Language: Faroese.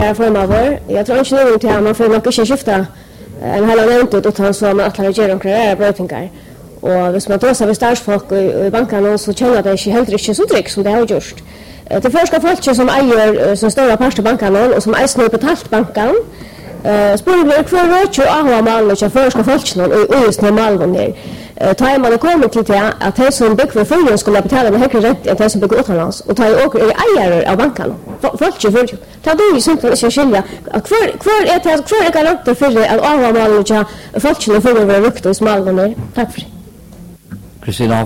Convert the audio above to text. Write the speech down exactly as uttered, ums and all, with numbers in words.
Här får man vara. Jag tror inte någon till att man får nog inte skifta en hel annat ut utan så man att lägga göra några brötingar. Och hvis man då så vi starsfolk i bankerna så känner det inte helt riktigt så tryggt som det har gjort. Det första folk som äger så stora parter bankerna och som äger betalt banken. Eh spår blir kvar rätt och alla mal och förska folkna och just normalt där. Tar man kommer till det att det som bygger för folket skulle betala med högre rätt än det som bygger utomlands och tar och är ägare av banken. Folk ju för ta då ju sånt att skilja kvar kvar är det kvar är garanter för att alla mal och folkna får vara rukt och smalare. Tack för det. Kristina